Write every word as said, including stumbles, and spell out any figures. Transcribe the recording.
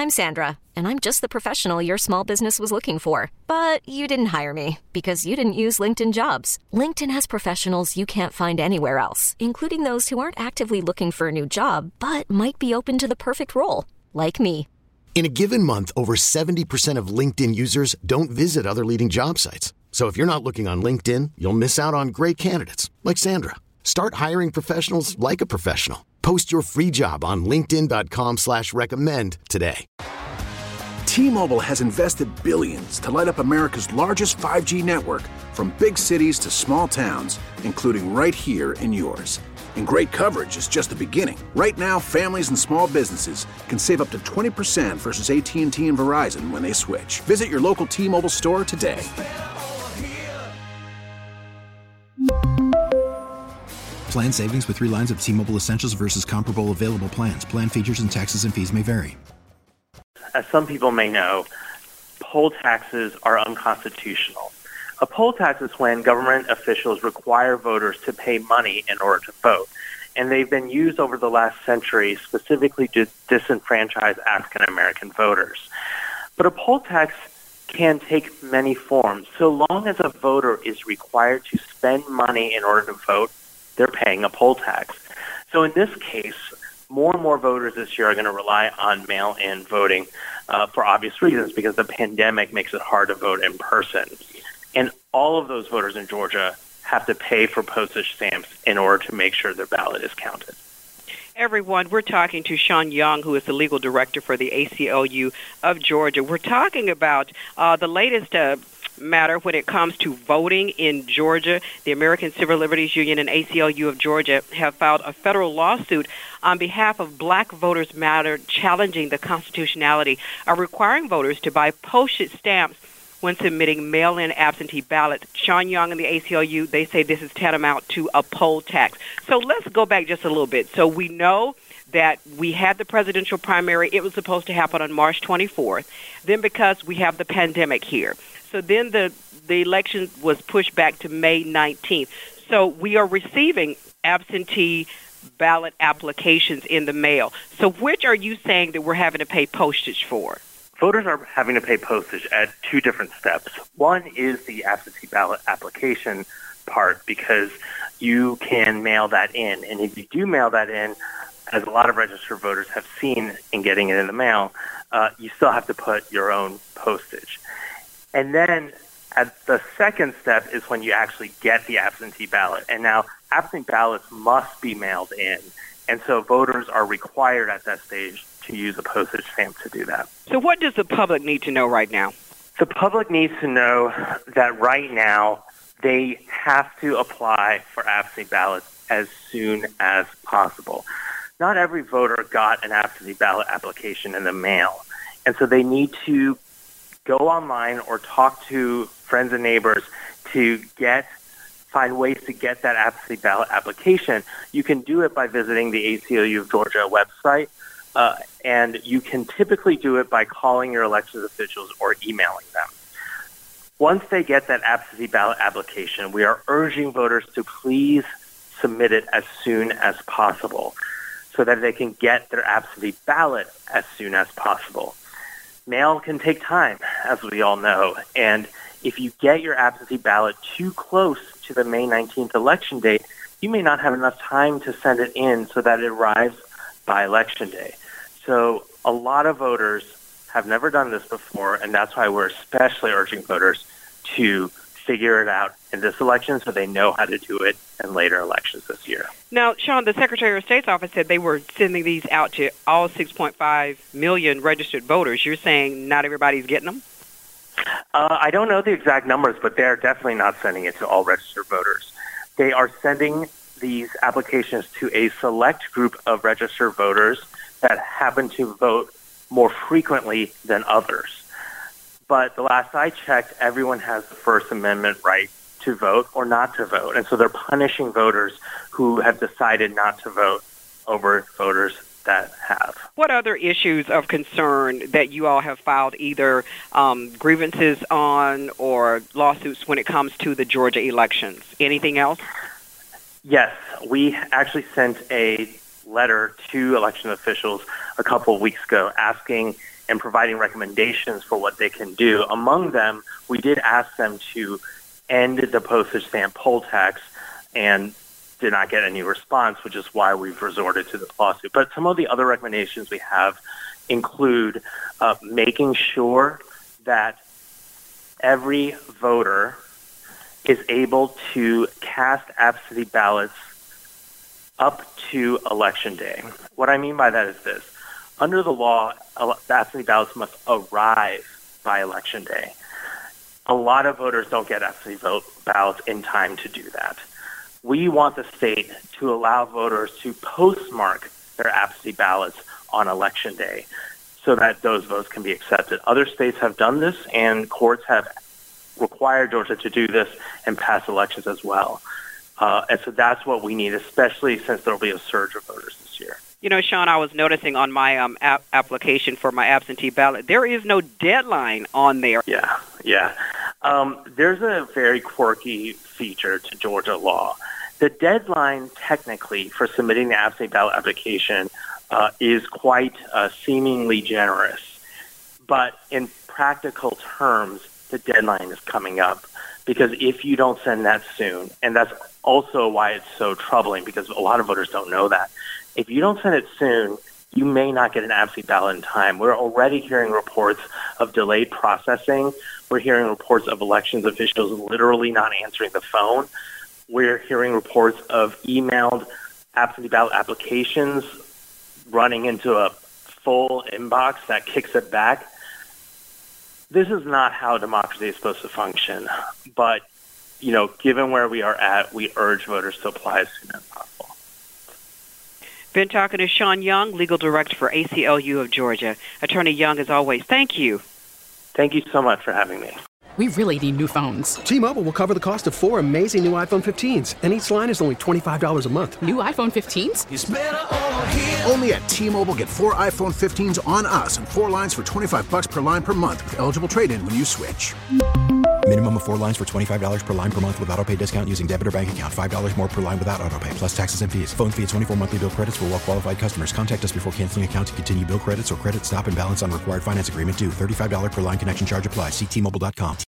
I'm Sandra, and I'm just the professional your small business was looking for. But you didn't hire me because you didn't use LinkedIn Jobs. LinkedIn has professionals you can't find anywhere else, including those who aren't actively looking for a new job, but might be open to the perfect role, like me. In a given month, over seventy percent of LinkedIn users don't visit other leading job sites. So if you're not looking on LinkedIn, you'll miss out on great candidates like Sandra. Start hiring professionals like a professional. Post your free job on linkedin dot com slash recommend today. T-Mobile has invested billions to light up America's largest five G network, from big cities to small towns, including right here in yours. And great coverage is just the beginning. Right now, families and small businesses can save up to twenty percent versus A T and T and Verizon when they switch. Visit your local T-Mobile store today. Plan savings with three lines of T-Mobile Essentials versus comparable available plans. Plan features and taxes and fees may vary. As some people may know, poll taxes are unconstitutional. A poll tax is when government officials require voters to pay money in order to vote. And they've been used over the last century specifically to disenfranchise African American voters. But a poll tax can take many forms. So long as a voter is required to spend money in order to vote, they're paying a poll tax. So in this case, more and more voters this year are going to rely on mail-in voting uh, for obvious reasons, because the pandemic makes it hard to vote in person. And all of those voters in Georgia have to pay for postage stamps in order to make sure their ballot is counted. Everyone, we're talking to Sean Young, who is the legal director for the A C L U of Georgia. We're talking about uh, the latest uh, matter when it comes to voting in Georgia. The American Civil Liberties Union and A C L U of Georgia have filed a federal lawsuit on behalf of Black Voters Matter, challenging the constitutionality of requiring voters to buy postage stamps when submitting mail-in absentee ballots. Sean Young and the A C L U, they say this is tantamount to a poll tax. So let's go back just a little bit. So we know that we had the presidential primary. It was supposed to happen on March twenty-fourth. Then because we have the pandemic here. So then the, the election was pushed back to May nineteenth. So we are receiving absentee ballot applications in the mail. So which are you saying that we're having to pay postage for? Voters are having to pay postage at two different steps. One is the absentee ballot application part, because you can mail that in. And if you do mail that in, as a lot of registered voters have seen in getting it in the mail, uh, you still have to put your own postage. And then at the second step is when you actually get the absentee ballot. And now absentee ballots must be mailed in. And so voters are required at that stage to use a postage stamp to do that. So what does the public need to know right now? The public needs to know that right now they have to apply for absentee ballots as soon as possible. Not every voter got an absentee ballot application in the mail. And so they need to go online or talk to friends and neighbors to get find ways to get that absentee ballot application. You can do it by visiting the A C L U of Georgia website, uh, and you can typically do it by calling your elections officials or emailing them. Once they get that absentee ballot application, we are urging voters to please submit it as soon as possible so that they can get their absentee ballot as soon as possible. Mail can take time, as we all know, and if you get your absentee ballot too close to the May nineteenth election date, you may not have enough time to send it in so that it arrives by election day. So a lot of voters have never done this before, and that's why we're especially urging voters to figure it out in this election so they know how to do it in later elections this year. Now, Sean, the Secretary of State's office said they were sending these out to all six point five million registered voters. You're saying not everybody's getting them? Uh, I don't know the exact numbers, but they're definitely not sending it to all registered voters. They are sending these applications to a select group of registered voters that happen to vote more frequently than others. But the last I checked, everyone has the First Amendment right to vote or not to vote. And so they're punishing voters who have decided not to vote over voters that have. What other issues of concern that you all have filed either um, grievances on or lawsuits when it comes to the Georgia elections? Anything else? Yes, we actually sent a letter to election officials a couple of weeks ago asking and providing recommendations for what they can do. Among them, we did ask them to end the postage stamp poll tax and did not get any response, which is why we've resorted to the lawsuit. But some of the other recommendations we have include uh, making sure that every voter is able to cast absentee ballots up to Election Day. What I mean by that is this. Under the law, absentee ballots must arrive by Election Day. A lot of voters don't get absentee vote ballots in time to do that. We want the state to allow voters to postmark their absentee ballots on Election Day so that those votes can be accepted. Other states have done this, and courts have required Georgia to do this and pass elections as well. Uh, and so that's what we need, especially since there will be a surge of voters this year. You know, Sean, I was noticing on my um, ap- application for my absentee ballot, there is no deadline on there. Yeah, yeah. Um, there's a very quirky feature to Georgia law. The deadline, technically, for submitting the absentee ballot application uh, is quite uh, seemingly generous. But in practical terms, the deadline is coming up. Because if you don't send that soon, and that's also why it's so troubling, because a lot of voters don't know that, if you don't send it soon, you may not get an absentee ballot in time. We're already hearing reports of delayed processing. We're hearing reports of elections officials literally not answering the phone. We're hearing reports of emailed absentee ballot applications running into a full inbox that kicks it back. This is not how democracy is supposed to function. But, you know, given where we are at, we urge voters to apply as soon as possible. Been talking to Sean Young, Legal Director for A C L U of Georgia. Attorney Young, as always, thank you. Thank you so much for having me. We really need new phones. T-Mobile will cover the cost of four amazing new iPhone fifteens, and each line is only twenty-five dollars a month. New iPhone fifteens? It's better over here. Only at T-Mobile, get four iPhone fifteens on us and four lines for twenty-five dollars per line per month with eligible trade-in when you switch. Minimum of four lines for twenty-five dollars per line per month with autopay discount using debit or bank account. five dollars more per line without autopay, plus taxes and fees. Phone fee at twenty-four monthly bill credits for well-qualified customers. Contact us before canceling account to continue bill credits or credit stop and balance on required finance agreement due. thirty-five dollars per line connection charge applies. See T Mobile dot com.